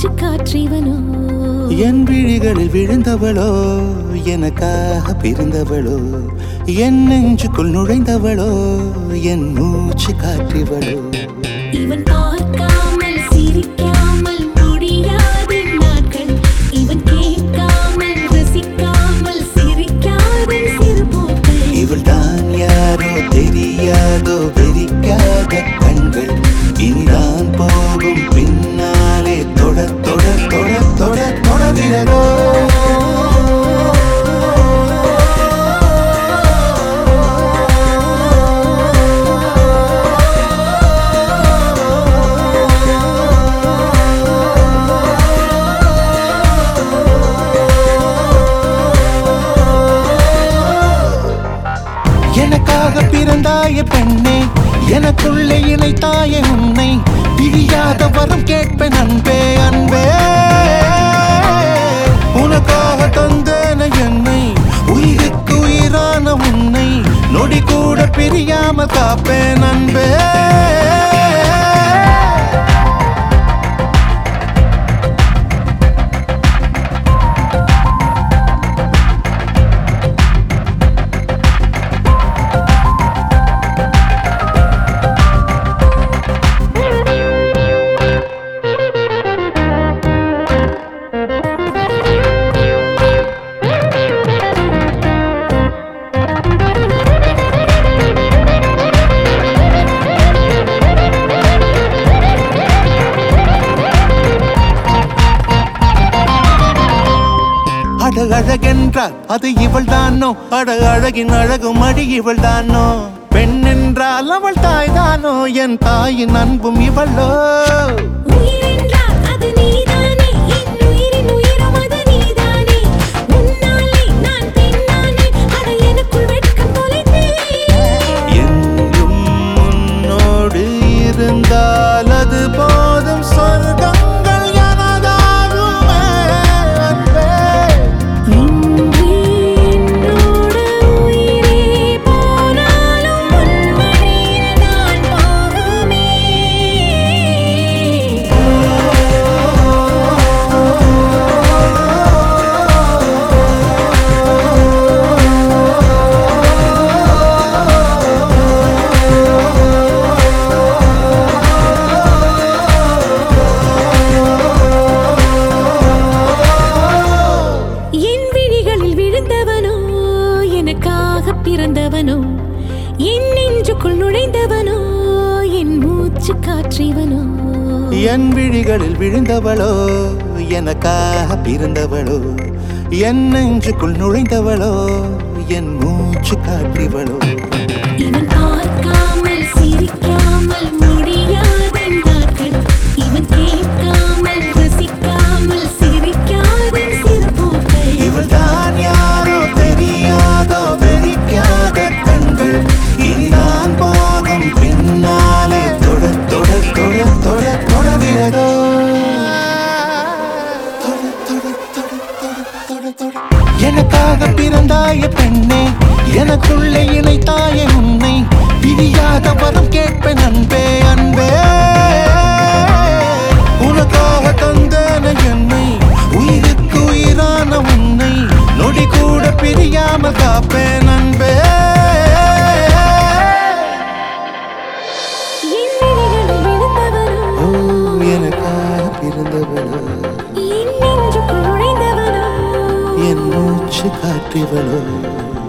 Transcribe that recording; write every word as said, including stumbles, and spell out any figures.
மூச்சு காற்றிவனோ என் விழிகளில் விழுந்தவளோ எனக்காக பிறந்தவளோ என் நெஞ்சுக்குள் நுழைந்தவளோ என் மூச்சு காற்றிவளோ இவன் பார்க்காமல் சிரிக்காமல் முடியாத நாட்கள் இவன் கேட்காமல் ரசிக்காமல் சிரிக்காத சிறுபோக்கள் இவள் தான் யாரோ தெரியாதோ வெறிக்காத கண்கள் இனிதான் போகும் பின்னாலே தொட தொட தொட தொட தொடர்கிறதோ எனக்காக பிறந்தாய பெண்ணே எனக்குள்ளே இணைத்தாய உன்னை பிரியாத வரம் கேட்பேன் அன்பே அன்பே உனக்காக தந்தேன என்னை உயிருக்கு உயிரான உன்னை நொடி கூட பிரியாம காப்பேன் அன்பே அட அழகென்றால் அது இவள் தானோ அட அழகின் அழகும் அடி இவள் தானோ பெண் என்றால் அவள் தாய் தானோ என் தாயின் அன்பும் இவளோ என்றும் உன்னோடு இருந்தால் அது போதும் சொர்க்கம் பிறந்தவனோ என் நெஞ்சுக்குள் நுழைந்தவனோ என் மூச்சு காற்றிவனோ என் விழிகளில் விழுந்தவளோ எனக்காக பிறந்தவளோ என் நெஞ்சுக்குள் நுழைந்தவளோ என் மூச்சு காற்றிவளோ இவன் பார்க்காமல் சிரிக்காமல் முடியாத நாட்கள் இவன் கேட்காமல் ரசிக்காமல் சிரிக்காத சிறுபோக்கள் இவள் தான் யாரோ தெரியாதோ வெறிக்காத கண்கள் இனிதான் போகும் பின்னாலே தொட தொட தொட தொட தொடர்கிறதோ எனக்காக பிறந்தாய பெண்ணே எனக்குள்ளே இணைத்தாய உன்னை பிரியாத வரம் கேட்பேன் அன்பே அன்பே உனக்காக தந்தேன என்னை உயிருக்கு உயிரான உன்னை நொடி கூட பிரியாம காப்பேன் அன்பே எனக்காக பிறந்தவளோ என் நெஞ்சுக்குள் நுழைந்தவனோ என் மூச்சு காற்றிவளோ